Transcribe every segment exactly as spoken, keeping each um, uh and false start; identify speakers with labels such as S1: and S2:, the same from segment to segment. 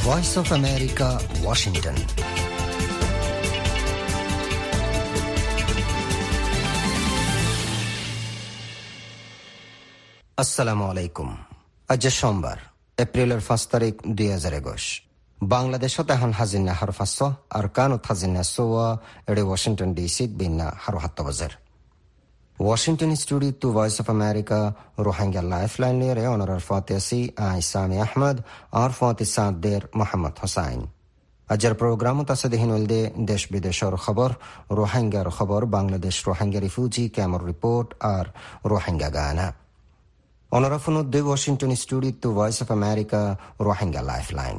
S1: Voice of America, Washington. আসসালামু আলাইকুম। আজ সোমবার, এপ্রিলের পাঁচ তারিখ দুই হাজার একুশ। বাংলাদেশত এখন হাজিনা হার ফাঁস আর কানত হাজিনা সোয়া এডে ওয়াশিংটন ডিসি বিনা হার হাত্ত বাজার। Washington studio to Voice of America Rohingya Lifeline lere onorar Fatisi Aisami Ahmed R Fatih Sader Mohammad Hossain. আজের প্রোগ্রামত আছে দেহিনলদে দেশ বিদেশের খবর, রোহিঙ্গার খবর, বাংলাদেশ রোহিঙ্গা রিফিউজি ক্যাম্পের রিপোর্ট আর রোহিঙ্গা গানা। অনরাফুন দে Washington studio to voice of America Rohingya lifeline.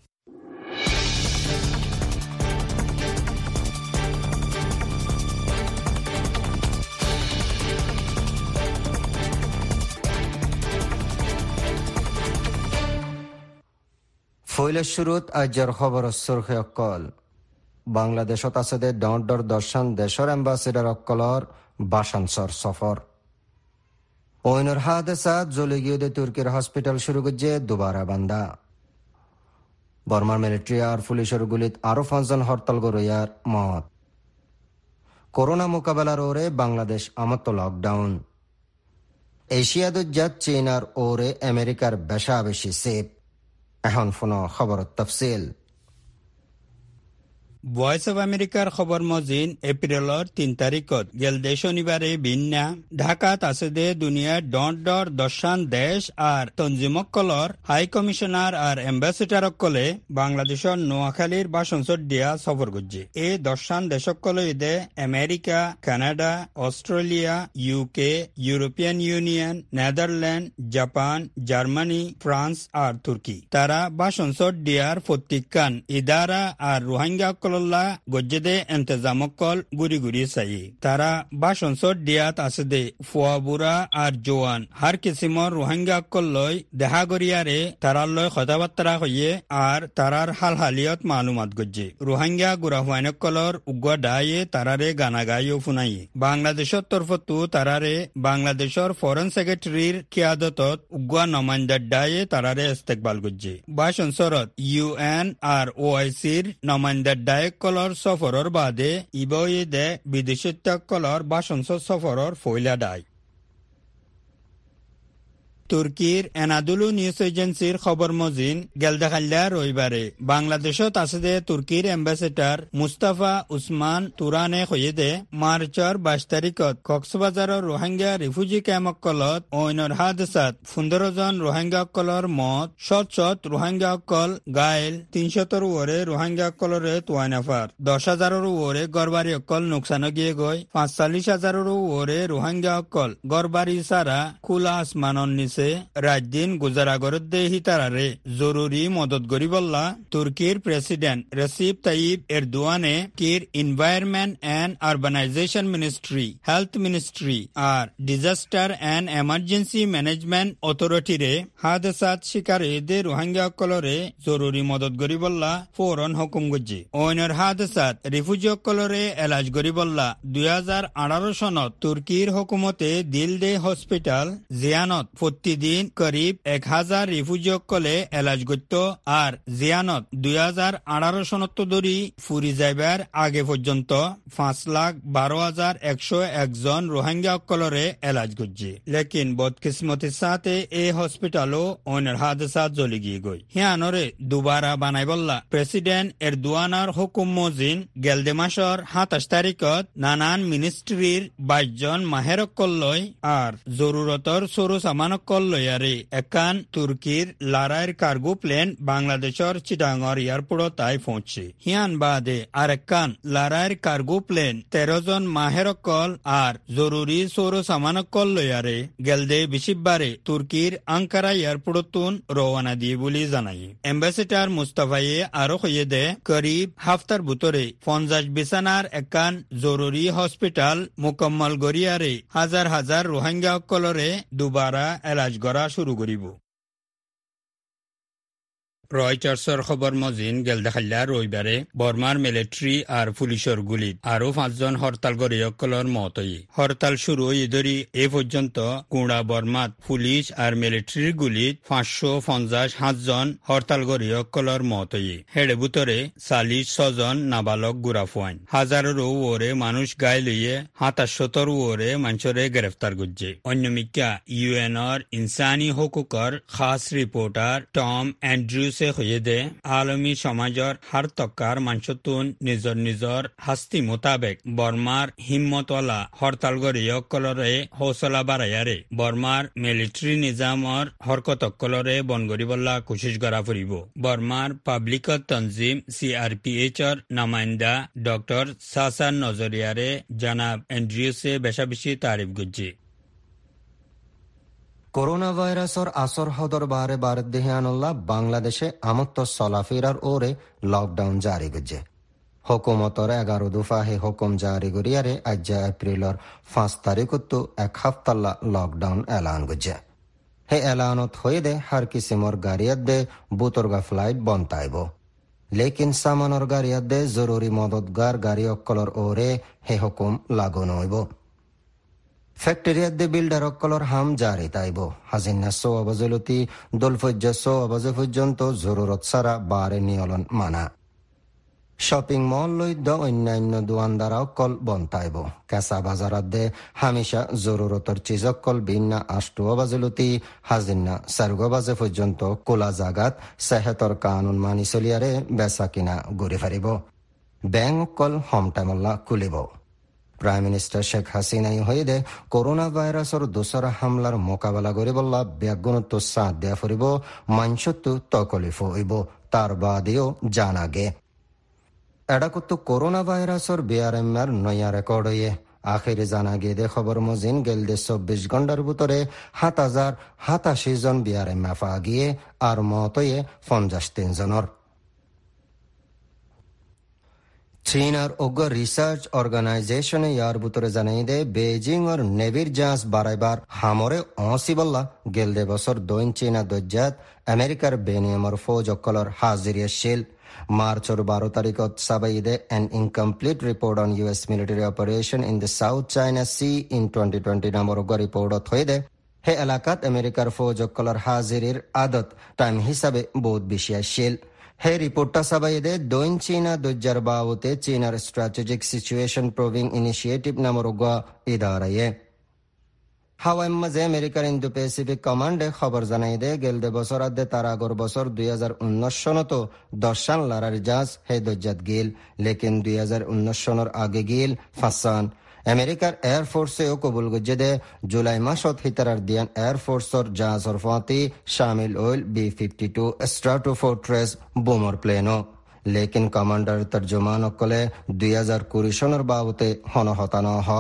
S1: ফৈলের শুরুত আজের খবর সুরখে অকল। বাংলাদেশত আছে দে ডর দর্শন দেশর এম্বাসিডার অকলর বাসানসর সফর। ওইনর হাদেসাত জ্বলে গিয়ে দে তুর্কির হসপিটাল শুরু করছে দুবারা বান্দা। বর্মার মিলিটারি আর পুলিশের গুলিত আরো পাঁচজন হরতাল গরইয়ার মত। করোনা মোকাবেলার ওরে বাংলাদেশ আমত লকডাউন। এশিয়া দুজাত চীন আর ওরে আমেরিকার বেশা বেশি সেফ। এখন ফোন খবর তফসিল।
S2: ভয়েস অব আমেরিকার খবর মজিন এপ্রিলর তিন তারিখত গেলদে শনিবারে বিন্যা ঢাকাত আছে দে দুনিয়ার ডর ডর দশান দেশ আর তঞ্জিমকলর হাই কমিশনার আর এম্বাসিডারকলে বাংলাদেশের নোয়াখালীর বাসনসর দিয়া সফর করছে। এই দশান দেশকলে দে America, Canada, Australia, UK, European Union, Netherland, Japan, Germany, France আর তুর্কি। তারা বাসনসর দিয়ার প্রত্যেকখান ইদারা আর রোহিঙ্গা গজ্জেদে এন্তেজামকল গুড়ি গুড়ি চাই। তারা বাসনসর দিয়াত আছে দে ফুয়াবুরা আর জোয়ান হার কিসিমর রোহিঙ্গা অকল লয় দেখা গরিয়ারে তারার লয় কথাবার্তা হইয়ে আর তারার হাল হালিয়ত মালুমাত গজ্জে। রোহিঙ্গা গুড়া হুয়াইনকলর উগ্র ডায়ে তারারে গানা গাইও ফুনাইয়ে। বাংলাদেশের তরফতো তারারে বাংলাদেশের ফরেন সেক্রেটারির কিয়াদতত উগ্র নমাইন্দার ডায়ে তারারে ইস্তেকবাল গজ্জে। বাসনসরত ইউএন আর ওআইসির নমাইন্দার ডায়েক কলর সফরর বাদে ইবয়ে দে বিদেশত্যাগ কলর বাসনসর সফরর ফইলা ডায়। তুর্কির এনাদুলু নিউজ এজেন্সির খবর মজিন গেলদাখাল্লা রবিবারে বাংলাদেশত আছে দে তুর্কির এম্বাসেডার মুস্তাফা উসমান তুরানে হয়ে দে মার্চর বাইশ তারিখত কক্সবাজারের রোহিঙ্গা রিফিউজি ক্যাম্পকলত ওইনর হাদেসাত পনেরো জন রোহিঙ্গা কলর মত শত শত রোহিঙ্গা কল গাইল তিনশতর ওরে রোহিঙ্গা কলরে তোয়াইনাফার দশ হাজারের ওরে গড়বাড়ি অকল নোকসান গিয়ে গই পাঁচচল্লিশ হাজারের ওরে রোহিঙ্গা অকল গড়বাড়ি সারা খোলা আসমানর নিচে রাত দিন গুজারাগরত দে হিতারারে জরুরি মদত গরিবল্লা তুর্কির প্রেসিডেন্ট রেসিপ তাইব এরদোয়ানে কির environment and urbanisation ministry, health ministry আর ডিজাস্টার এন্ড এমার্জেন্সি ম্যানেজমেন্ট অথরিটিরে হাদেসাত শিকার এদে রোহিঙ্গা কলরে জরুরি মদত গরিবল্লা ফৌরন হুকুম গজ্জি। ওইনর হাদেসাত রিফিউজি কলরে এলাজ গরিবল্লা দুই হাজার আঠারো সনত তুর্কির হুকুমতে দিল দে হসপিটাল জিয়ানত প্রতিদিন করিব এক হাজার রিফিউজি কলে এলাজ গত্য আর জিয়ানত দুই হাজার আঠারো সনত ধরি ফুরি যাইবার আগে পর্যন্ত পাঁচ লাখ বারো হাজার একশো একজন রোহিঙ্গা কলরে এলাজ গজ্জি। লেকিন বদকিসমতির সাথে এই হসপিটালও অনের হাদেসাত জ্বলি গিয়ে গই। হিয়ানরে দুবারা বানাই বললা প্রেসিডেন্ট এরদোয়ানার হুকুম মজিন গেলদে মাসর সাতাশ তারিখত নানান মিনিস্ট্রির বাইশ জন মাহের কল্লয় আর জরুরতর সরু সামানক কল্লয়ারে একান তুর্কির লারাইর কার্গো প্লেন বাংলাদেশের চিটাঙ্গর এয়ারপোর্ট তাই পৌঁছে। হিয়ান বাদে আর একান লারাইর কার্গো প্লেন তেরো জন মাহের কল আর জরুরি সরু সামানক কল্লয়ারে গেলদে বিশিববারে তুর্কির আঙ্কারা এয়ারপোর্টতুন রওনা দিয়ে বলে জানাই। এম্বাসিডার মুস্তাফায়ে আরো হইয়ে দে করিব হাফতার ভিতরে পঞ্চাশ বিছানার একান জরুরি হসপিটাল মুকম্মল গড়িয়ারে হাজার হাজার রোহিঙ্গা কলরে দুবারা এলাজ করা শুরু করিব। রয়টার্সর খবর মজিন গেলদেখাল্লা রবিবারে বর্মার মিলিটারি আর পুলিশের গুলিত আরও পাঁচজন হরতাল গরিয়কলর মত হই হরতাল শুরু হয়ে ধরি এ পর্যন্ত কুড়া বর্মাত পুলিশ আর মিলিটারির গুলিত পাঁচশো পঞ্চাশ সাতজন হরতাল গরিয়কলর মত হই হেড়ে বুতরে চাল্লিশ ছজন নাবালক গুড়াফোয়াইন হাজারের ওরে মানুষ গায়ে লইয়ে সাতাশতর ওরে মানুষরে গ্রেফতার করছে অন্যমিকা ইউএনর ইনসানি হকুকর খাস রিপোর্টার টম অ্যান্ড্রুস হয়ে আলমী সমাজর হার তক্কার মানসতুন নিজর নিজর হাস্তি মোতাবেক বর্মার হিম্মতওয়ালা হরতাল গরিয়কলরে হৌসলা বাড়াইয়ারে বর্মার মিলিটারি নিজামর হরকতকলরে বনগরিবল্লা কোশিশ করা ফুরিব বর্মার পাবলিক তনজিম সিআরপিএইচর নামাইন্দা ডক্টর সাসান নজরিয়ারে জানাব এন্ড্রিউসে বেশা বেশি তারিফ গুজি
S1: করোনা ভাইরাসর আসর হদর বারে বারে দেহিয়ানুল্লাহ বাংলাদেশে আমত্ত চলাফেরার ওরে লকডাউন জারি গজে হুকুমতর এগারো দুফাহে হুকুম জারি করিয়ারে আজ এপ্রিলর পাঁচ তারিখত এক হাফতাল্লা লকডাউন এলান গজে হে এলানত হয়ে দে হার কিসিমর গাড়িয়াত দে বুতরগা ফ্লাইট বন্তাইব লেকিন সামানর গাড়িয়াত দে জরুরি মদতগার গাড়ি অক্কলর ওরে হে হুকুম লাগু নইব ফ্যাক্টরিয়াত দে বিল্ডার অক্কলর হাম জারি তাইব হাজিনা সো অবজলতি দোলফজ্জ সো অবজ পর্যন্ত জরুরত সারা বারে নিয়লন মানা শপিং মল লইদ অন্যান্য দোয়ানদারা অক্কল বন্তাইব কেঁচা বাজারাত দে হামেশা জরুরতর চিজ অক্কল ভিন্না আষ্টু অবাজলতি হাজিনা সার্গ বাজে পর্যন্ত কোলা জাগাত সেহেতর কানুন মানি চলিয়ারে বেচা কিনা ঘুরে ফারিব ব্যাংক অক্কল হোম টাইমল্লা খুলিব প্রাইম মিনিস্টার শেখ হাসিনাই হয়ে দে করোনা ভাইরাসর দোসরা হামলার মোকাবেলা করে বললা ব্যাগুণত্ব সাথ দেয়া ফুরিব মানসত্ব তকলিফ হইব তার বাদেও জানাগে এডাকত্তু করোনা ভাইরাসর বিআরএমআর নয়া রেকর্ড হইয়ে আখেরে জানা গিয়ে দে খবর মজিন গেল দে চব্বিশ ঘন্টার ভিতরে সাত হাজার সাতাশি জন বিআরএম এফা গিয়ে আর মত হইয়ে পঞ্চাশ তিন জনের চীন আর অজ্ঞ রিসার্চ অর্গানাইজেশনে ইয়ার ভিতরে জানাই দে বেজিং আর নেভির জাহাজ বাড়াইবার হামরে অসিবল্লা গেল দে বছর দৈন চীনা দজ্জাত আমেরিকার বেনিয়মর ফৌজ অক্কলর হাজিরিয়া শিল মার্চর বারো তারিখত সাবাইদে an incomplete report on US military operation in the South China Sea in twenty twenty নামৰ রিপোর্টত হয়ে দে হে এলাকাত আমেরিকার ফৌজ অক্কলর হাজিরির আদত টাইম হিসাবে বহুত বেশি আসছিল হে রিপোর্টটা সাবাইদে দৈন চীনা দজ্জার বাবতে চীনার স্ট্র্যাটেজিক সিচুয়েশন প্রুভিং ইনিশিয়েটিভ নামৰ ইদারায়ে হাওয়াই মাঝে আমেরিকার ইন্দো প্যাসিফিক কমান্ডে খবর জানাই দে গেল দে বছর আদে তার আগর বছর দুই হাজার উনিশ সনত দর্শান লারার জাহাজ হে দজ্জাত গিল লেকিন দুই হাজার উনিশ সনের আগে গিল ফাঁসান আমেরিকার এয়ারফোর্সেও কবুল গজ্জে দে জুলাই মাসত হিতারার দিয়ান এয়ারফোর্সর জাহাজর ফাঁতি শামিল ওইল বি ফিফটি টু স্ট্রাটোফোর্ট্রেস বোমর প্লেনও লেকিন কমান্ডার তর্জমান অকলে দুই হাজার কুড়ি সনের বাবতে হনহতানো হ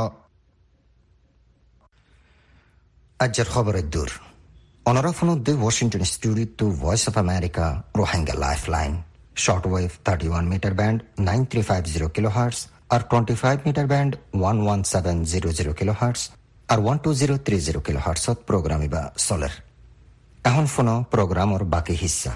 S1: আজের খবরের দূর অনরাফনুদ্দে Washington studio to voice of America Rohingya life line short wave thirty one metre band nine three five zero kilo hertz আর twenty five metre band one one seven zero zero kilo hertz আর one two zero three zero kilo হার্টসত programme ইবা চলের এখন ফোনো প্রোগ্রামর বাকি হিস্সা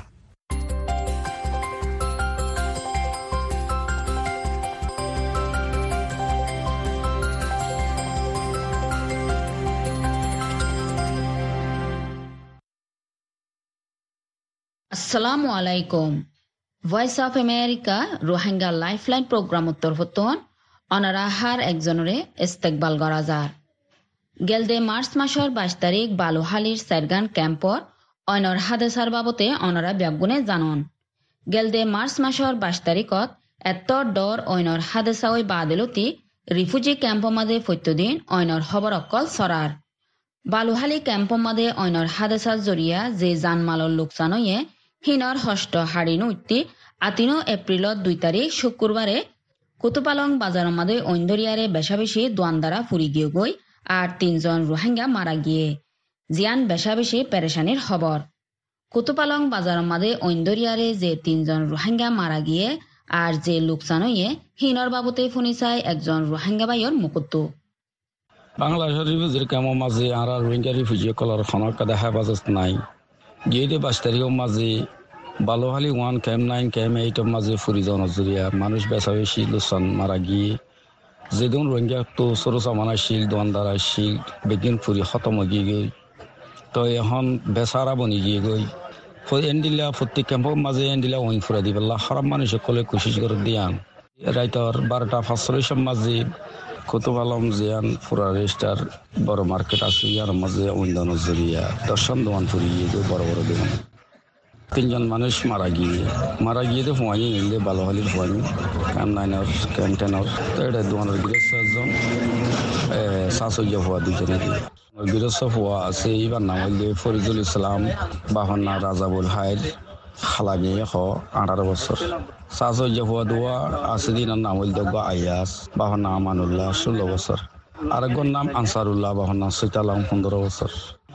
S3: আসসালামু আলাইকুম voice of America Rohingya lifeline programme উত্তর হতন অনারা হার একজনরে ইস্তেকবাল করা যার গেলদে মার্চ মাসের বাইশ তারিখ বালুহালির সাইরগান ক্যাম্পর অনর হাদেসার বাবতে অনারা ব্যাগুনে জানন গেলদে মার্চ মাসের বাইশ তারিখত এত ডর অনর হাদেসা ওই বাদিলতি রিফিউজি ক্যাম্প মাদে ফত্যদিন অনর খবর অকল সরার বালুহালি ক্যাম্প মাদে অনর হাদেসার জরিয়া যে জানমালর লোকসান হয়ে হিনর হষ্ট হাড়িনো উত্তি আতিনো এপ্রিলত দুই তারিখ শুক্রবারে কুতুপালং বাজার মাদে ঐন্দরিয়ারে বেশা বেশি দোয়ানদারা ফুরি গিয়ে গই আর তিনজন রোহিঙ্গা মারা গিয়ে জিয়ান বেশা বেশি পেরেশানির খবর কুতুপালং বাজার মাদে ঐন্দরিয়ারে যে তিনজন রোহিঙ্গা মারা গিয়ে আর যে লোকসান হয়ে হিনর বাবতে ফুনি চাই একজন রোহিঙ্গা বাইর মুকুত্তু
S4: বাংলাদেশের রিফিউজির ক্যাম্পের মাঝে আর রোহিঙ্গা রিফিউজি কলর খনক দেখা বাজত নাই গিয়ে বাইশ তারিখের মাঝে বালোহালি ওয়ান ক্যাম্প নাইন ক্যাম্প এইটের মাঝে ফুরিজন জুরিয়া মানুষ বেচা বেশি লুসান মারা গিয়ে যেদিন রোহিঙ্গা তো সরু সামানা শিল দোয়ানদারা শিল বেগিন ফুরি খতম গিয়ে গই তো এখন বেচারা বনি গিয়ে গই এন্ডিলা প্রত্যেক ক্যাম্পের মাঝে এন্ডিলা ওয়াইন ফুরা দি পেলা খারাপ মানুষ সকলে কোশিশ করে দিয়ান রাইতর বারোটা পাঁচশো মাঝে কুতুব আলম জিয়ান ফুরা রেজিস্টার বড় মার্কেট আছে ইয়ার মাঝে ওইন্দান জরিয়া দর্শন দোয়ান ফুরি গিয়ে গই বড় বড় দোকান তিনজন মানুষ মারা গিয়ে মারা গিয়ে তো ফোয়ানি নিলে বালোহালির ফোয়ানি ক্যাম্প নাইনের ক্যাম্প টেনের তো এটা দোকানের গৃহস্থ একজন শাসইয়া হওয়া দুজনে গৃহস্থ হওয়া আছে এইবার নাম হইলে ফরিদুল ইসলাম বাহনা রাজাবুল হাইর খালামি হ আঠারো বছর শাসইয়া হওয়া দোয়া আছে দিনের নাম হইল দোয়া আয়াস বাহনা আমানুল্লাহ ষোলো বছর আরেকজন নাম আনসারুল্লাহ বাহনা সৈতালাম পনেরো বছর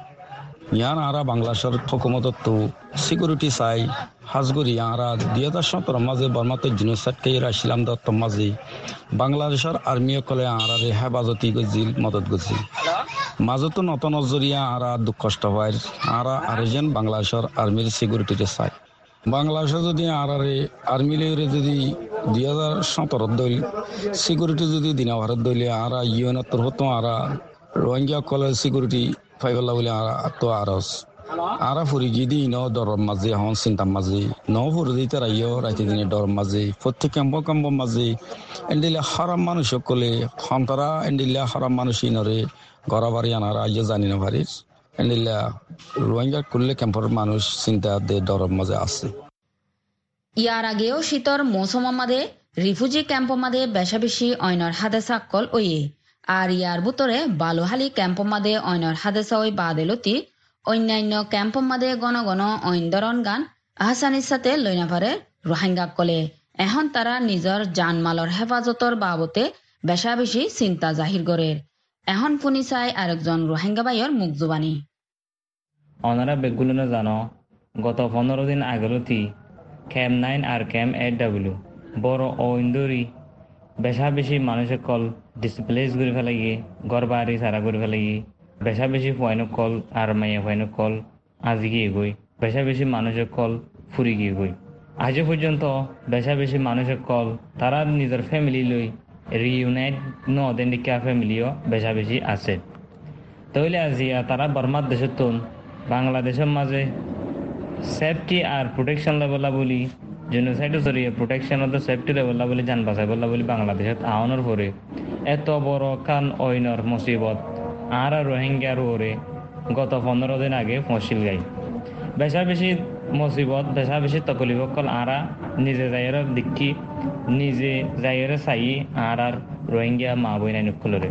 S4: ইয়ান আরা বাংলাদেশের হকুমতত তো সিকিউরিটি চাই হাজগুড়ি আরা দুই হাজার সতেরো মাঝে বর্মাতে জিনোসাইডকে আসলাম দত্ত মাঝে বাংলাদেশের আর্মিসকলে আরারে হেফাজতি গজিল মদত গজিল মাজতো নতুন জরিয়া আরা দুঃখ কষ্ট হয় আরা আর যেন বাংলাদেশের আর্মির সিকিউরিটিতে চাই বাংলাদেশে যদি আরারে আর্মিলে যদি দুই হাজার সতেরো দল সিকিউরিটি যদি দিনা ভারত দলে আরা ইউএনতর হতো আরা রোহিঙ্গা কলেজ সিকিউরিটি ফাইবলা বলে তো আরস আরা ফুরি গিয়ে দিই ন দরম মাঝে হন চিন্তার মাঝে ন ফুরি দিতে রাইও রাইতে দিনে ডরম মাঝে প্রত্যেক ক্যাম্প ক্যাম্প মাঝে এন্ডিলে হারাম মানুষ সকলে সন্তারা এন্ডিলে হারাম মানুষ ইনরে ঘরা বাড়ি আনারা আইয়া জানি না ভারির এন্ডিলা রোহিঙ্গা করলে ক্যাম্পের মানুষ চিন্তা দে ডরম মাঝে আছে
S3: ইয়ার আগেও শীতর মৌসুমের মাঝে রিফিউজি ক্যাম্পের মাঝে বেশা বেশি অইনর হাতে সাক্কল ওয়ে আর ইয়ার ভিতরে বালুহালি ক্যাম্পের মাঝে অইনর হাদেসা ওই বাদেলতি অন্যান্য ক্যাম্পের মাঝে গণ গণ ঐন্দরণ গান আহসানির সাথে লইনাভারে রোহিঙ্গা কলে এখন তারা নিজের জানমালর হেফাজতর বাবতে বেশা বেশি চিন্তা জাহির করে এখন শুনি চাই আরেকজন রোহিঙ্গা ভাইয়ের মুখ জুবানি
S5: অনারা বেগুলো জানো গত পনেরো দিন আগেলতি ক্যাম্প নাইন আর ক্যাম্প এইট ডাব্লিউ বড় ঐন্দরি বেশা বেশি মানুষের কল ডিসপ্লেস করে ফেলে গিয়ে ঘর বাড়ি সারা করে ফেলে গিয়ে বেশা বেশি ফয়নো কল আর মাইয়া ফয়নো কল আজ গিয়ে গই বেশা বেশি মানুষের কল ফুরি গিয়ে গই আজও পর্যন্ত বেশা বেশি মানুষের কল তারা নিজের ফ্যামিলি লই রিইউনাইট ন দেনিকা ফ্যামিলিও বেশা বেশি আছে তাহলে আজিয়া তারা বর্মার দেশের তুন বাংলাদেশের মাঝে সেফটি আর প্রোটেকশন লেভেলা বলি জেনোসাইডের জরিয়ে প্রোটেকশন অফ দ্য সেফটি লেভেলা বলি জান বাঁচাই বললা বলি বাংলাদেশত আওয়ানোর পরে এত বড় কান ঐনর মুসিবত আর রোহিঙ্গার ওরে গত পনেরো দিন আগে ফসিল গাই বেশা বেশি মুসিবত বেশা বেশি তকলিফ কল আরা নিজে যাইয়ের দিকি নিজে যাইয়ের চাই আর আর রোহিঙ্গা মা বই নাই নকলরে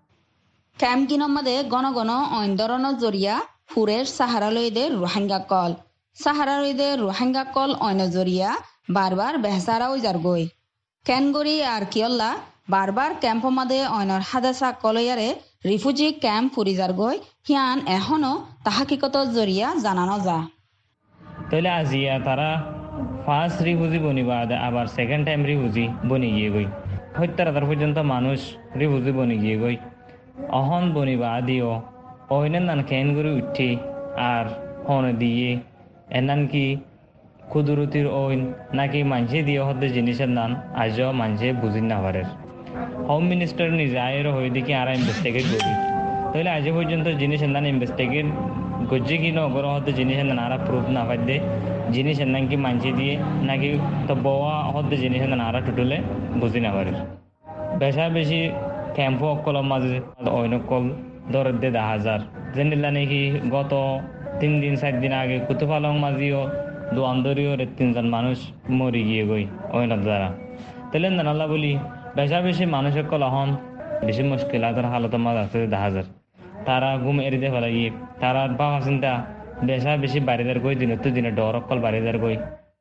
S3: ক্যাম্প গিনর মাঝে গণ গণ ঐন্দরণর জরিয়া ফুরের সাহারা লইদের রোহিঙ্গা কল সাহারা লইদের রোহিঙ্গা কল অন্য জরিয়া বারবার বেহসারা ওই যার গই ক্যানগরি আর কিয়ল্লা বারবার ক্যাম্প মাদে অইনর হাদাসা কলয়ারে রিফিউজি ক্যাম্প ফুরিজার গই হিয়ান এখনো তাহাকিকত জরিয়া জানানো যা
S5: তাহলে আজিয়া তারা ফার্স্ট রিফিউজি বনিবা আবার সেকেন্ড টাইম রিফিউজি বনি গিয়ে গই হত্যার আধার পর্যন্ত মানুষ রিফিউজি বনি গিয়ে গই অহন বনিবা আদিও অইনের নান ক্যানগরি উঠে আর হন দিয়ে এনান কি কুদরতির ওইন নাকি মানসে দিয়ে হতে জিনিসের নাম আজও মানসে বুঝি না পারে হোম মিনিস্টার নিজে আয়ের হয়ে দিকে আর ইনভেস্টিগেট করি তাহলে আজ পর্যন্ত জিনিসের নাম ইনভেস্টিগেট গজ্জে কি নগর হতে জিনিসের নাম আরা প্রুফ না পাই দে জিনিসের নাম কি মানসে দিয়ে নাকি তো বওয়া হতে জিনিসের নাম আরা টুটলে বুঝি না পারে বেশা বেশি ক্যাম্পো অকলম মাঝে অইনকল দরের দে দা হাজার জেনিলা নাকি গত তিন দিন চার দিন আগে কুতুফালং মাঝিও দোয়ান্দরীয় তিনজন মানুষ মরি গিয়ে গই ওইনার দ্বারা তাহলে নানাল্লা বলি বেশা বেশি মানুষের কলহন বেশি মুশকিল আদার হালত মাঝ আছে দেখা যায় তারা ঘুম এড়িতে ফেলা গিয়ে তারা বাবা চিন্তা বেশা বেশি বাড়িদার গই দিন তো দিনে ডর অকল বাড়িদার গই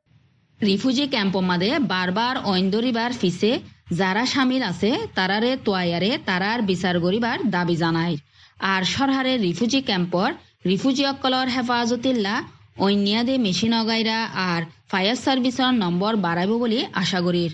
S3: রিফিউজি ক্যাম্প মাদে বারবার ঐন্দরিবার ফিসে যারা সামিল আছে তারারে তোয়ায়ারে তারার বিচার গরিবার দাবি জানায় আর সরহারে রিফিউজি ক্যাম্পর রিফিউজি অকলর হেফাজতিল্লা অন্যাদে মেশিন অগাইরা আর ফায়ার সার্ভিসের নম্বর বাড়াইব বলে আশা করির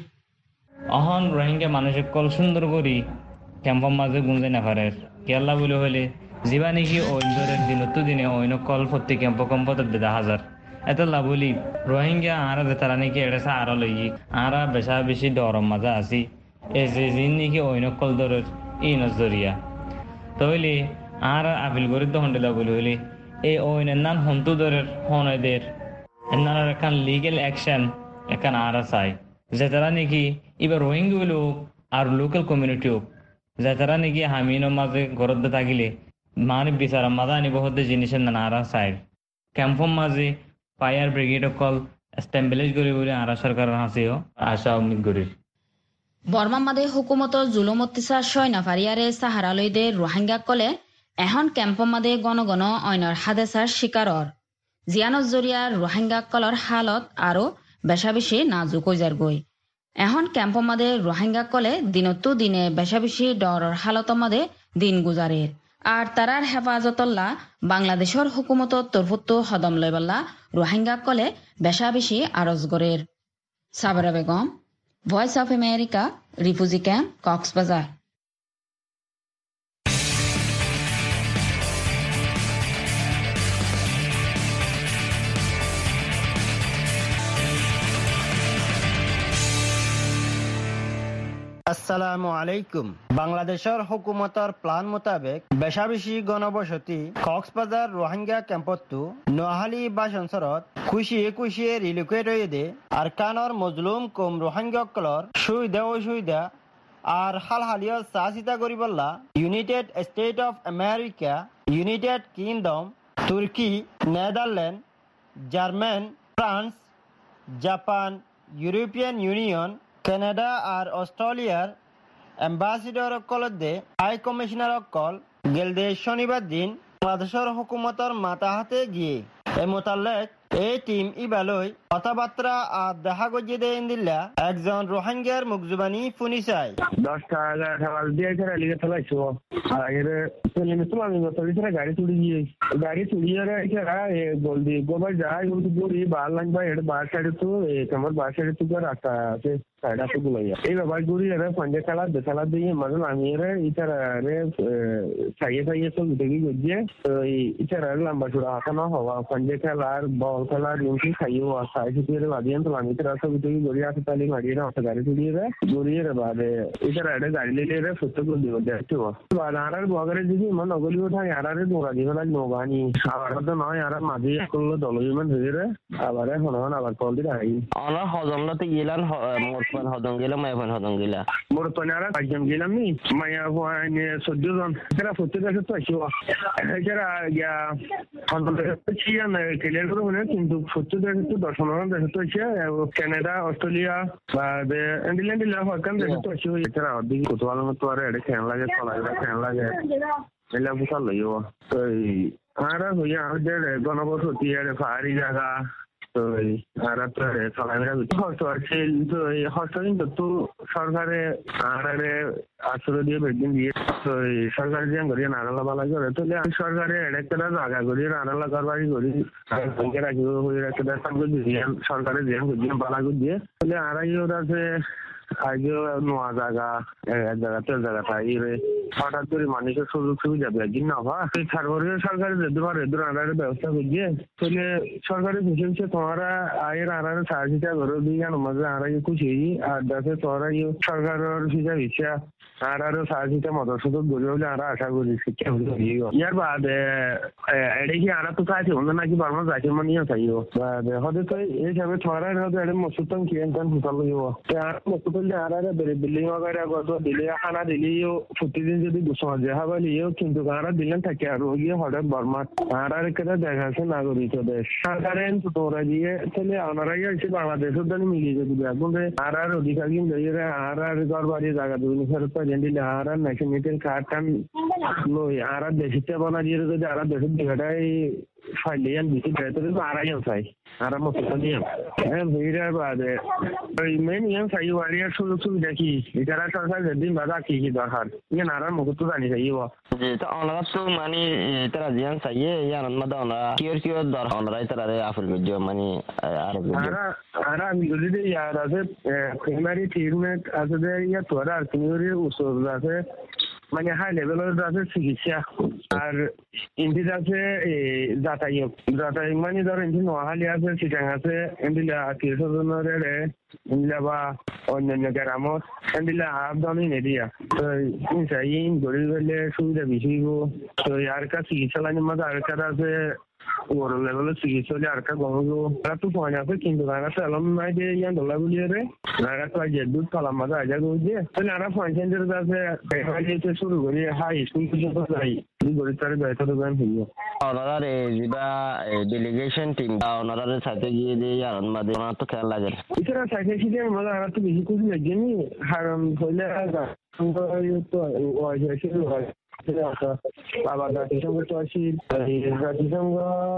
S5: অহন রোহিঙ্গা মানুষের কল সুন্দর করি ক্যাম্পর মাঝে গুঞ্জে না পারে কেল্লা বলে হলে জীবা নাকি ঐন্দরের দিন তো দিনে ঐন কল প্রতি ক্যাম্প কম্পত দেখা হাজার এত লাভলি রোহিঙ্গা আরা তারা নাকি এটা সারা লই আরা বেশা বেশি ডরম মাজা আছি এ যে জিন নাকি ঐনকল দরের ই নজরিয়া তইলে আর আপিল করে দহন্ডে লাভলি হইলে এই ঐনের নাম হন্তু দরের হনয়দের এনার এখান লিগেল অ্যাকশন এখান আরা চাই যে তারা নাকি এবার রোহিঙ্গা লোক আর লোকাল কমিউনিটি হোক যে তারা নাকি হামিনের মাঝে ঘরত থাকিলে মানে বিচারা মাদা আনিব হতে জিনিসের না আরা চাই ক্যাম্পর মাঝে ফায়ার ব্রিগেড অকল এস্টাবলিশ করি বলে আরা সরকারের হাসিও আশা উম্মিদ করি
S3: বর্মা মাদে হুকুমতর জুলুম অত্যাচার সয় নাফারিয়ারে সাহারা লইদে রোহিঙ্গা কলে এখন ক্যাম্পর মাদে গণ গণ অইনর হাদেসার শিকারর জিয়ানত জরিয়ার রোহিঙ্গা কলর হালত আরো বেশা বেশি নাজুক হয়ে যার গই এখন ক্যাম্পর মাদে রোহিঙ্গা কলে দিনতো দিনে বেশা বেশি ডরর হালত মাদে দিন গুজারের আর তারার হেফাজতল্লা বাংলাদেশের হুকুমতর তরফতো হদম লইবাল্লা রোহিঙ্গা কলে বেশা বেশি আরজ গরের Sabra Begum, voice of America, refugee camp, Cox's Bazar.
S2: আসসালামু আলাইকুম। বাংলাদেশের হুকুমতর প্লান মোতাবেক বেশা বেশি গণবসতি কক্সবাজার রোহিঙ্গা ক্যাম্পতো নোয়াহালি বাসনসরত খুশিয়ে খুশিয়ে রিলোকেট হয়ে দে আর কানর মজলুম কম রোহিঙ্গকলর সুবিধা অসুবিধা আর হালহালিয় চাচিতা করিবল্লা United State of America, United Kingdom, তুর্কি, Netherland, German, France, Japan, European Union, Canada আর অস্ট্রেলিয়ার এম্বাসিডর অকলদে হাই কমিশনার অকল গেলদে শনিবার দিন বাংলাদেশের হুকুমতর মাথা হাতে গিয়ে এ মোতালেক এই টিম ইবালই কথাবার্তা আর দেখা গজিয়ে দেন দিল্লা একজন রোহিঙ্গার মুখজুবানি ফুনি চাই
S6: দশটা এগারোটা বাজ দিয়ে এখানে লিখে ফেলাইছো আগে তুমি আমি গাড়ি তুলি গিয়ে গাড়ি তুলিয়ে এখানে বলদি গোবার যায় কিন্তু বলি বার লাইন ভাই এটা বার সাইডে তো তোমার বার সাইডে তো রাস্তা আছে সাইড আছে গুলাইয়া এই বাবার গুড়ি এরা পঞ্জে খেলা খেলা দিয়ে মানে আমি এরা ইতারা রে চাইয়ে চাইয়ে তো দেখি গজিয়ে তো ইতারা লম্বা চূড়া হাতানো হওয়া পঞ্জে খেলার বল খেলার ইউসি খাইও সাইড দিয়ে বাদিয়ান তো আমি ইতারা সব দেখি গড়িয়ে আসে তালি মারিয়ে না গাড়ি তুলিয়ে রে গড়িয়ে রে বাদে ইতারা এটা গাড়ি লিয়ে রে সত্য করে দিব দেখতে আর বগরে যদি মন অগলি ওঠা আরে নোরা দিব না নোগানি আবার তো নয় আর মাঝে করলো দলবিমান হয়ে রে আবার এখন আবার কল দিয়ে আই
S7: আমার হজমলাতে গেলাম মোরপান হদম গেলাম মায়াপান হদম গেলা
S6: মোরপান আর পাঁচজন গেলাম নি মায়াপান চোদ্দ জন এরা সত্যি কাছে তো আসিও এরা ইয়া ছিয়ান ক্লিয়ার করে মনে কিন্তু সত্যি দেশে তো দশ পনেরো দেশে তো আসে কানাডা অস্ট্রেলিয়া বা ইংল্যান্ড হকান দেশে তো আসিও এরা অর্ধেক কোতোয়াল মতো আর এটা খেয়াল লাগে চলা খেয়াল লাগে এলা বুঝা লইও তো আর হইয়া আমাদের গণবসতি আর পাহাড়ি জায়গা তো আর তো চলাফেরা করতে হচ্ছে তো এই হস্টেল তো সরকারে আরে আশ্রয় দিয়ে বেদিন দিয়ে তো সরকারে যে করি নানালা বালা করে তো সরকারে একটা জায়গা করি নানালা কারবারি করি সঙ্গে রাখি হয়ে একটা সঙ্গে দিয়ে সরকারে যে বালা করে দিয়ে তাহলে আড়াই আছে আগে নোয়া জায়গা এক জায়গা তেল জায়গা পাই হঠাৎ করে মানুষের সুযোগ সুবিধা একদিন না হওয়া সেই সরকারি সরকারি তোমার এদের আনারের ব্যবস্থা করছে তাহলে সরকারি খুশি তোমারা আয়ের আনারের সাহায্যটা করে দিয়ে আমাদের আড়াই খুশি আর দেখে তোমরা সরকারের হিসাব ইচ্ছা আর আরো সাহায্যটা মদত সুযোগ গড়ে হলে আমরা আশা করি শিক্ষা হলে ইয়ার বাদে এটা কি আরা তো চাইছে অন্য নাকি বারবার যাইছে মানে চাইও হতে তো এই হিসাবে তোমারা এটা মসুতন কি এনকান হুতাল হইব মসুত আরারে বিল্ডিং वगैरह গত দিলে খানা দিলেও প্রতিদিন যদি দুশো হাজার হাবালিও কিন্তু আরা দিলেন থাকে আর ওই হঠাৎ বর্মা আরার কেটে দেখাচ্ছে নাগরিক দেশ সরকারের তোরা দিয়ে তাহলে ওনারাই এসে বাংলাদেশের জন্য মিলিয়ে যদি এখন আরার অধিকার কিন্তু আরার ঘর বাড়ি জায়গা দুই ফেরত দিলে আরার ন্যাশনালিটির কার্ড টান লই আরার দেশিতে বানা দিয়ে যদি আরার দেশের দিঘাটাই ফাইলিয়ান দিতে বেতরে তো আরাই চাই আরা মতো নিয়ম হ্যাঁ ভিড়ে বাদে ওই মেন নিয়ম চাই ওয়ারিয়ার সুযোগ সুবিধা কি এটারা সরকার যেদিন বাধা কি কি দরকার ইয়ে নারার মুখ তো জানি চাইব
S7: তো ওনারা তো মানে তারা জিয়ান চাইয়ে ইয়ান মধ্যে ওনারা কিয়র কিয়র দরকার ওনারাই তারা আফল গজ্জ মানে আর
S6: আরা আরা যদি ইয়ার আছে প্রাইমারি ট্রিটমেন্ট আছে যে ইয়া তোরা আর কিনিওরি উসুল আছে মানে হাই লেভেলের আছে চিকিৎসা আর ইন্দির আছে যাতায়াত যাতায়াত মানে ধর ইন্দি নোয়াখালী আছে চিটাং আছে এন্দিলা আত্মীয় স্বজনের এন্দিলা বা অন্যান্য গ্রামত এন্দিলা আবদানি নেদিয়া তো ইন গড়ি গেলে সুবিধা বেশি তো আর কা চিকিৎসা লাইনের মধ্যে আর কার আছে ওর লেভেলের চিকিৎসা হলে আর কা গমগো তারা তো পয়েন্ট আছে কিন্তু তারা তো এলম নাই দিয়ে ইয়ান দোলা বলিয়ে রে তারা তো আজ দুধ কালাম মাঝে আজা গিয়ে তাহলে আরা পয়েন্ট সেন্টার আছে শুরু করি হাই স্কুল পর্যন্ত যাই গড়ি তার বেতন দেবেন হইয়া
S7: ওনারা যেটা ডেলিগেশন টিম বা ওনারা সাথে গিয়ে দিয়ে আর মাঝে ওনার তো খেয়াল লাগে
S6: এছাড়া সাইকেল সিটের মধ্যে আর তো বেশি কিছু লাগেনি কারণ হইলে তো ওই বাবা জাতিসংঘ তো আসি জাতিসংঘ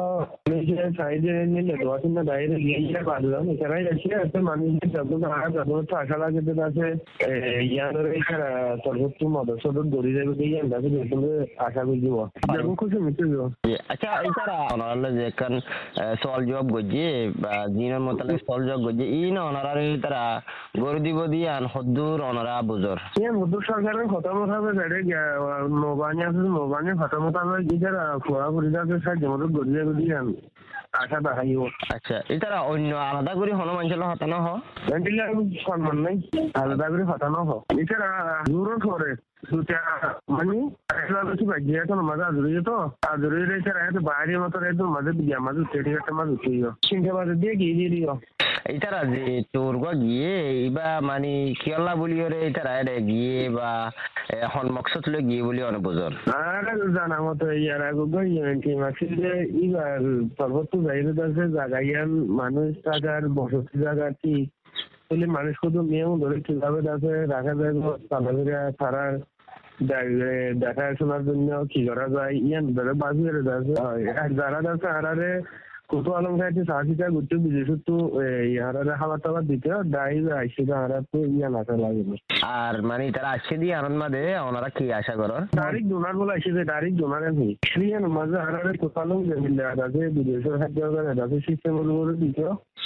S6: সাইডে নিলে দশ না বাইরে গিয়ে পারলাম এছাড়াই আসি একটা মানুষের যত যত আশা লাগে আছে ইয়াদের এছাড়া সর্বোচ্চ মদসদর দড়ি যাবে দিয়ে আন্দাজে বেতনে আশা করি দিব যখন খুশি মিটে যাব
S7: আচ্ছা এছাড়া ওনারা যে কান সল জব গজে বা জিনের মতলে সল জব গজে ই না ওনারা তারা গরু দিব দিয়ে আন হদ্দুর ওনারা বুজর
S6: ইয়ে মধুর সরকারের খতম হবে সাইডে মোবাইল আছে মোবাইল খতম হবে গিয়ে ফোড়া পরিদাকে সাইড মতো গড়িয়ে গড়িয়ে আশা দেখাইব
S7: আচ্ছা এছাড়া অন্য আলাদা করে হনুমানচল হতানো হ
S6: সম্মান নাই আলাদা করে হতানো হ এছাড়া দূরও করে দুটা মানে বাজিয়ে তো মাঝে আজুরি তো আজুরি এছাড়া এত বাইরের মতো একদম মাঝে দিয়ে মাঝে সেটি একটা মাঝে উঠিও তিনটে বাজে দিয়ে গিয়ে দিয়ে দিও
S7: এছাড়া যে তোর গিয়ে বা মানে কিয়লা বলিও রে এছাড়া এটা গিয়ে বা হনমকসত লৈ গিয়ে বলি অনেক বুঝর
S6: আর জানা মতো ইয়ার আগে টিম আছে যে এবার সর্বোচ্চ বাইরে আছে জায়গায় মানুষ থাকার বসতি জায়গা ঠিক তাহলে মানুষ শুধু নিয়ম ধরে কিভাবে আছে রাখা যায় চলাফেরা ছাড়ার দেখাশোনার জন্য কি করা যায় ইয়ান ধরে বাজি করে যাচ্ছে যারা যাচ্ছে আরারে কত আলম খাইছে সাহসিকা ঘুরতে বিদেশ তো ইয়ারা খাবার টাবার দিতে দায়ী আসছে হারা তো ইয়ান আসা লাগে
S7: আর মানে তারা আসছে দিয়ে আনন্দ মাদে ওনারা কি আশা করার
S6: তারিখ ডোনার বলে আসছে যে তারিখ ডোনার আমি ইয়ান মাঝে হারারে কত আলম মিলে আছে বিদেশের খাদ্য আছে সিস্টেম করে দিতে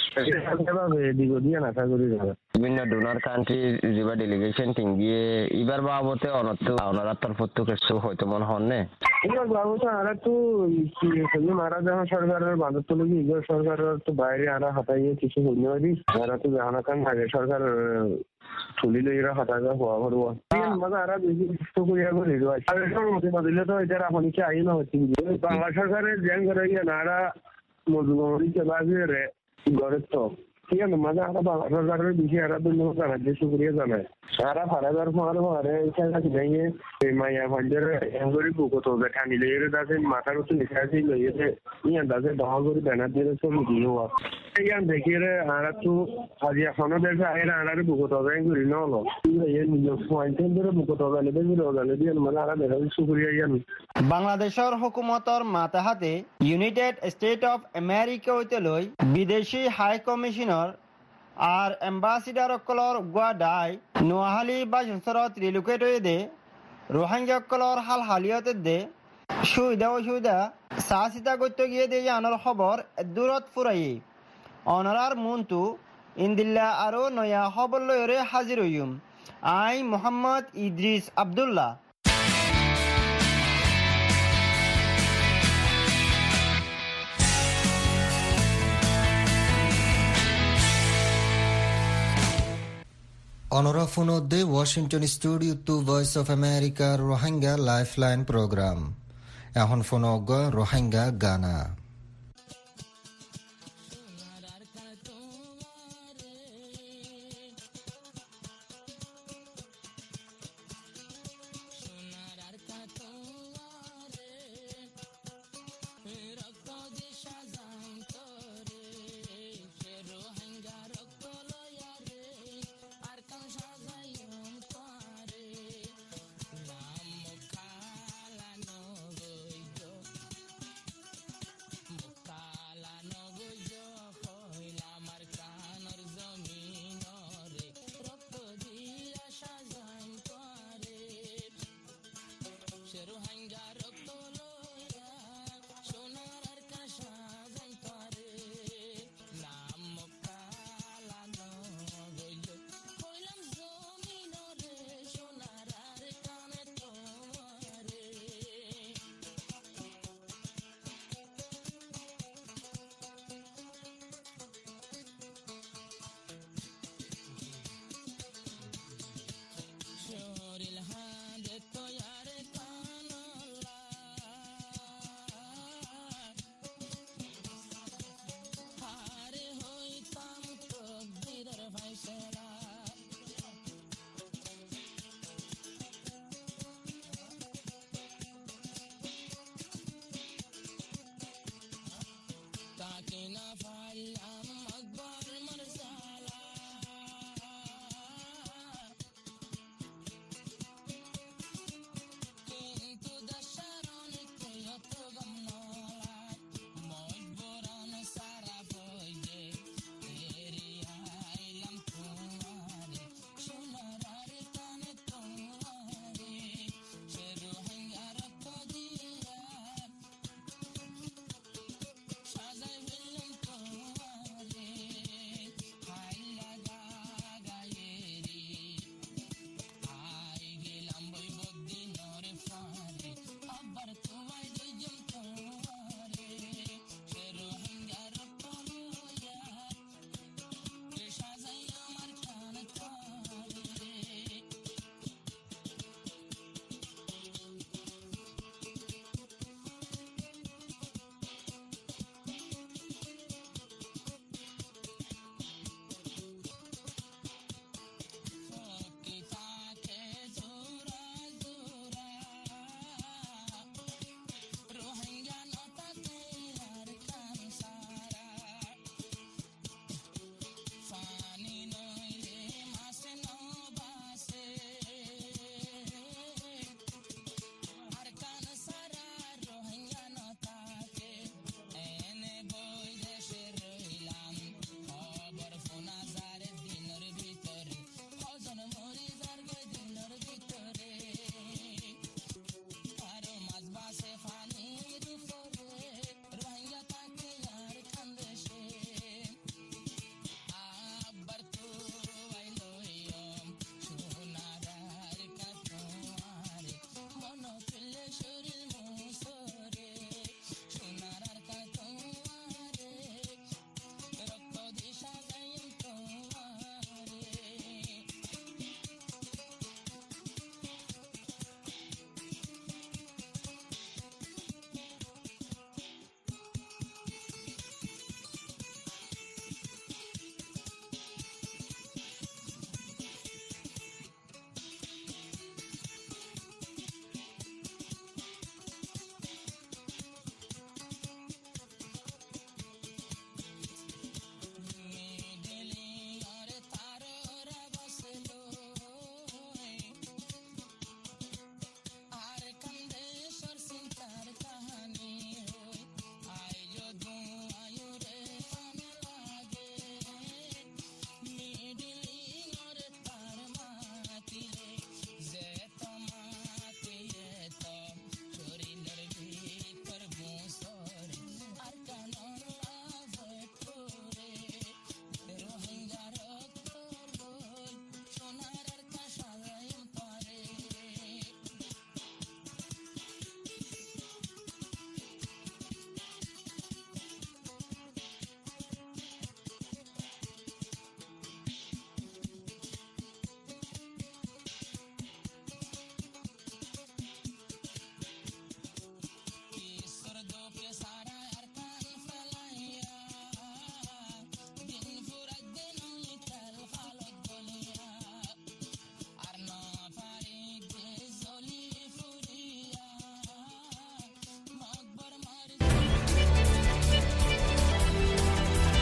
S6: দিব দিয়ে আশা করি যাবে
S7: বিভিন্ন ডোনার কান্ট্রি যেবা ডেলিগেশন টিম গিয়ে এবার বাবতে অনত ওনারা তরফ তো কিছু হয়তো মনে হন নে
S6: এবার বাবুটা আরা তো মারা যাওয়া সরকারের বাঁধর তো লোক ইগর সরকারের তো বাইরে আরা হাতাইয়ে কিছু হইলে পারি আরা তো জানা কান আগে সরকার তুলিলে এরা হাতাগা হওয়া ভরবা মানে আরা বেশি কষ্ট করিয়া করে মতে বদলে তো এটা আপনি কি আইন হচ্ছে বাংলা সরকারের জ্ঞান করে গিয়ে নারা মজুরি চালাবে রে ঘরের তো ঠিক আছে মাঝে আরা বাংলা সরকারের বেশি আরা তো লোক জানাচ্ছে শুক্রিয়া জানায় আরা ভাড়াদার ফোয়ার ফোয়ারে কাছে যাইয়ে মাইয়া ভান্ডের এঙ্গরি বুকো তো ঠানি লইয়ে দাসে মাথার উপর লিখে আছে লইয়ে ইয়ান দাসে দহা করে ব্যানার দিয়ে ছবি দিয়ে হওয়া ইয়ান দেখিয়ে আরা তো আজ এখনো দেখে আয়ের আনারে বুকো তো এঙ্গরি নলো ইয়ে নিজের পয়েন্টের ধরে বুকো তো গেলে বেশি গেলে দিয়ে মানে আরা দেখা শুক্রিয়া ইয়ান
S2: বাংলাদেশের হুকুমতর মাতাহাতে ইউনাইটেড স্টেট অফ আমেরিকা হইতে লই বিদেশি হাই কমিশনার আর এম্বাসিডারসকলৰ গুৱাহাটী নোয়াখালী বা সংসাৰত ৰিলোকেট হৈ দে ৰোহিংগাসকলৰ হাল হালিয়তে দে সুবিধা অসুবিধা চাহ চিতা করতে গিয়ে দিয়ে আনার খবর দূরত ফুরাই অনারার মনটো ইন্দিল্লা আৰু নয়া খবর লয়রে হাজির হইম আই মোহাম্মদ ইদ্রিস আব্দুল্লাহ।
S1: অনরা ফোনদে Washington studio to voice of America Rohingya lifeline programme এখন ফোনগ রোহিঙ্গা গানা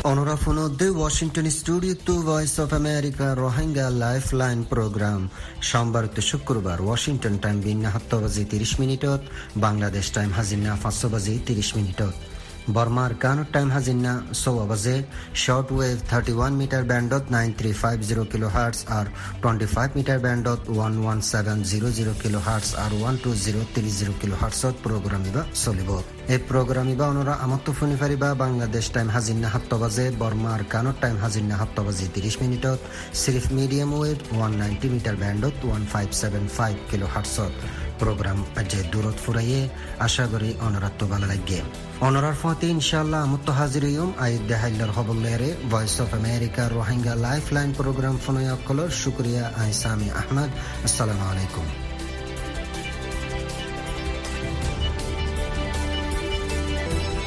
S1: অনরা ফোনদে Washington studio to voice of America Rohingya life line programme সোমবার তো শুক্রবার ওয়াশিংটন টাইম বিন্না সাত বাজি ত্রিশ মিনিটত, বাংলাদেশ টাইম হাজিনা পাঁচ বাজি ত্রিশ মিনিটত। বর্মার কানুর টাইম হাজিনা সোয়া বাজে short wave thirty one metre ব্যান্ডত nine three five zero kilo hertz আর টোয়েন্টি ফাইভ মিটার ব্যান্ডত one one seven zero zero kilo hertz আর one two zero three zero kilo হার্টসত প্রোগ্রাম ইবা চলিব। এই প্রোগ্রাম ইবা অনরা আমত্ত শুনি পারিবা বাংলাদেশ টাইম হাজিনা সাত বাজে, বর্মার কানুর টাইম হাজিনা সাত বাজি ত্রিশ মিনিটত সিরিফ medium wave one ninety metre ব্যান্ডত one five seven five kilo হার্টসত প্রোগ্রাম আজে দূরত ফুরাইয়ে আশা করি অনরাত্ম ভালো লাগে। অনরার ফতে ইনশাআল্লাহ আমত্ত হাজির ইয়ম আইদ দেহাইলার হবলেরে voice of America Rohingya life line programme ফোনয় অকলর শুক্রিয়া আইসামি আহমদ। আসসালামু আলাইকুম।